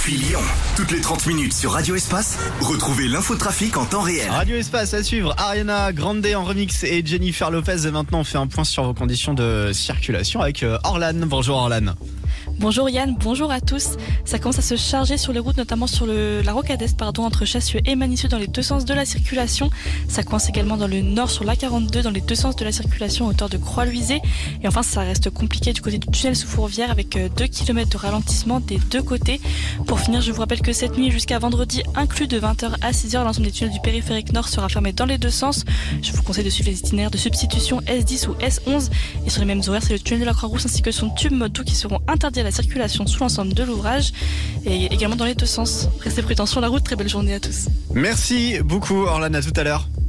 Depuis Lyon, toutes les 30 minutes sur Radio Espace, retrouvez l'infotrafic en temps réel. Radio Espace à suivre, Ariana Grande en remix et Jennifer Lopez. Et maintenant, on fait un point sur vos conditions de circulation avec Orlan. Bonjour Orlan. Bonjour Yann, bonjour à tous. Ça commence à se charger sur les routes, notamment sur la rocade est, entre Chassieux et Manicieux dans les deux sens de la circulation. Ça coince également dans le nord sur l'A42 dans les deux sens de la circulation à hauteur de Croix-Luisée. Et enfin, ça reste compliqué du côté du tunnel sous Fourvière avec 2 km de ralentissement des deux côtés. Pour finir, je vous rappelle que cette nuit jusqu'à vendredi, inclus de 20h à 6h, l'ensemble des tunnels du périphérique nord sera fermé dans les deux sens. Je vous conseille de suivre les itinéraires de substitution S10 ou S11. Et sur les mêmes horaires, c'est le tunnel de la Croix-Rousse ainsi que son tube moto qui seront interdits à la circulation sous l'ensemble de l'ouvrage et également dans les deux sens. Restez prudents sur la route, très belle journée à tous. Merci beaucoup Orlan, à tout à l'heure.